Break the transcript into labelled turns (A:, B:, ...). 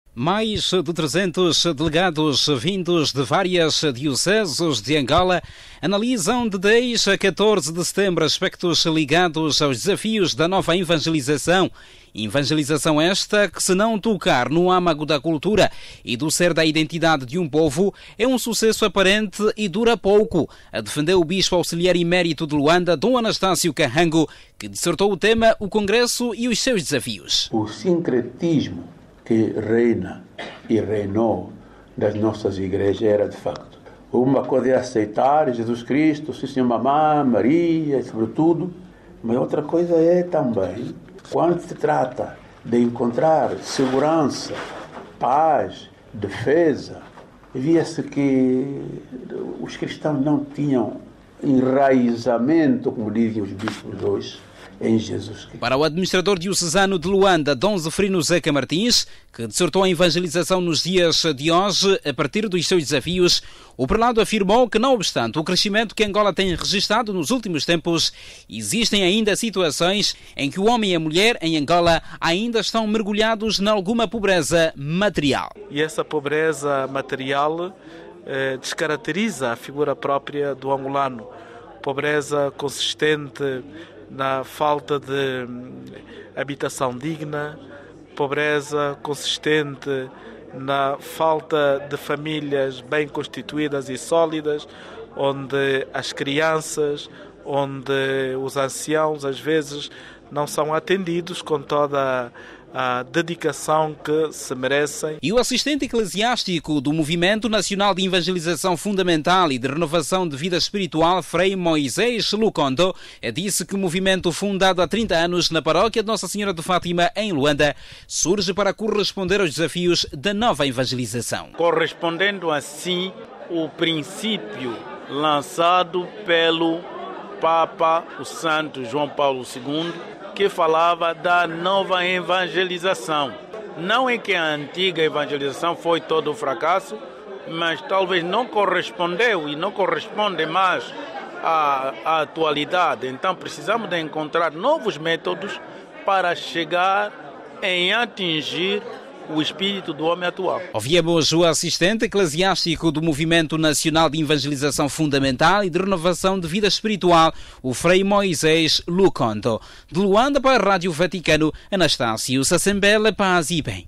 A: Mais de 300 delegados vindos de várias dioceses de Angola analisam de 10 a 14 de setembro aspectos ligados aos desafios da nova evangelização. Evangelização esta que, se não tocar no âmago da cultura e do ser da identidade de um povo, é um sucesso aparente e dura pouco, a defender o bispo auxiliar emérito de Luanda, Dom Anastácio Carrango, que dissertou o tema O Congresso e os seus desafios.
B: O sincretismo que reina e reinou das nossas igrejas era, de facto, uma coisa é aceitar Jesus Cristo, sim, Senhor, Mamã, Maria, sobretudo, mas outra coisa é também, quando se trata de encontrar segurança, paz, defesa, via-se que os cristãos não tinham enraizamento, como dizem os bispos hoje, em Jesus Cristo.
A: Para o administrador diocesano de Luanda, Dom Zeferino Zeca Martins, que dissertou a evangelização nos dias de hoje a partir dos seus desafios, o prelado afirmou que, não obstante o crescimento que Angola tem registrado nos últimos tempos, existem ainda situações em que o homem e a mulher em Angola ainda estão mergulhados em alguma pobreza material.
C: E essa pobreza material descaracteriza a figura própria do angolano. Pobreza consistente na falta de habitação digna, pobreza consistente na falta de famílias bem constituídas e sólidas, onde as crianças, onde os anciãos às vezes não são atendidos com toda a dedicação que se merecem.
A: E o assistente eclesiástico do Movimento Nacional de Evangelização Fundamental e de Renovação de Vida Espiritual, Frei Moisés Lucondo, disse que o movimento, fundado há 30 anos na paróquia de Nossa Senhora de Fátima, em Luanda, surge para corresponder aos desafios da nova evangelização.
D: Correspondendo assim o princípio lançado pelo Papa, o Santo João Paulo II, que falava da nova evangelização. Não é que a antiga evangelização foi todo um fracasso, mas talvez não correspondeu e não corresponde mais à atualidade. Então precisamos de encontrar novos métodos para chegar em atingir o espírito do homem atual.
A: Ouvimos o assistente eclesiástico do Movimento Nacional de Evangelização Fundamental e de Renovação de Vida Espiritual, o Frei Moisés Lucondo. De Luanda para a Rádio Vaticano, Anastácio Sassembele, paz e bem.